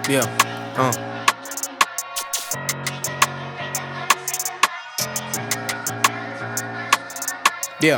بیا بیا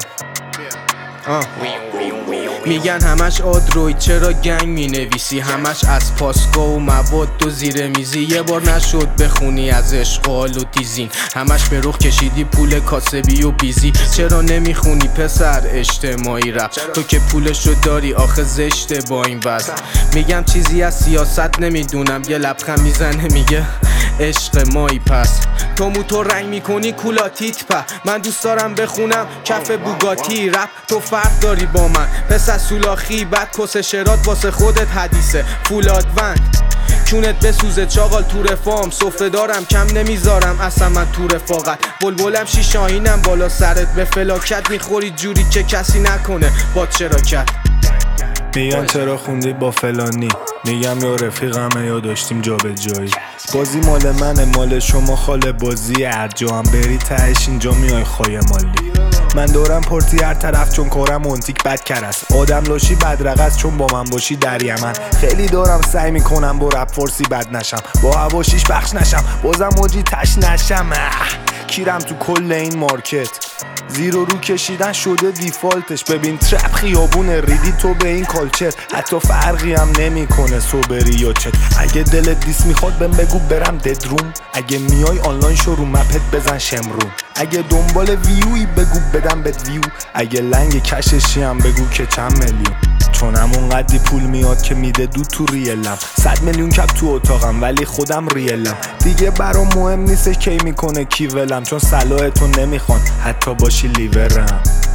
میگن همش آدروید چرا گنگ مینویسی، همش از پاسکا و مواد و زیر میزی. یه بار نشد بخونی از عشق و آلوتیزین، همش به رخ کشیدی پول کاسبی و بیزی. چرا نمیخونی پسر اجتماعی رپ، تو که پولشو داری آخه زشته با این وضع. میگم چیزی از سیاست نمیدونم، یه لبخند میزنه میگه عشق مایی. پس تو موتور رنگ میکنی کولاتیت په، من دوست دارم بخونم کف بوگاتی. رپ تو فرق داری با من پس از سولاخی، بعد کس شرات واسه خودت حدیثه فولادوند. چونت بسوزه چاقال تو رفام، سفره دارم کم نمیذارم اصلا من تو رفاقت. بلبلم شیشاهینم بالا سرت، به فلاکت میخوری جوری که کسی نکنه با چراکت. میگن چرا خوندی با فلانی، میگم یا رفیقمه یا داشتیم جا به جایی. بازی مال منه مال شما خاله بازی، هر جا هم بری تهش اینجا میای خواهی مالی. من دارم پرتی هر طرف چون کارم منتیک بد کرست، آدم لاشی بدرقست چون با من باشی در یمن. خیلی دارم سعی میکنم با رپ فارسی بد نشم، با هواشیش بخش نشم، بازم موجی تش نشم. کیرم تو کل این مارکت، زیر و رو کشیدن شده دیفالتش. ببین ترپ خیابونه ریدی تو به این کالچر، حتی فرقی هم نمیکنه صبری یا چت. اگه دلت دیس میخواد بهم بگو برم ددروم، اگه میای آنلاین شو رو مپت بزن شمرون. اگه دنبال ویوی بگو بدم بهت ویو، اگه لنگ کششی هم بگو که چند میلیون. چون همون قدی پول میاد که میده دو تو ریلم، 100 میلیون کپ تو اتاقم ولی خودم ریلم. دیگه برام مهم نیستش کی میکنه کی ولم، چون صلاح تو نمیخوان حتی باشی لیورم.